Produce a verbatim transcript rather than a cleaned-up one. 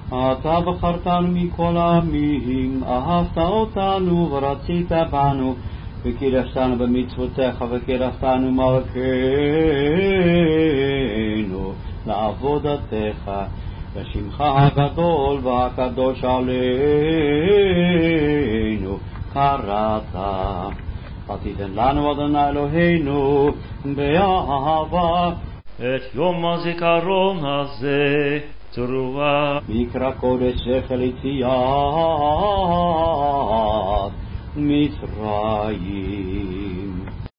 אתה בחרתנו מכל העמים, אהבת אותנו ורצית בנו, וקידשתנו במצוותיך וקידשתנו מלכנו לעבודתך, לשמך הגדול והקדוש עלינו קראת. עתידן לנו אדוני אלוהינו באהבה את יום הזיכרון הזה תרועה מקרא קודש זכר יציאת מצרים.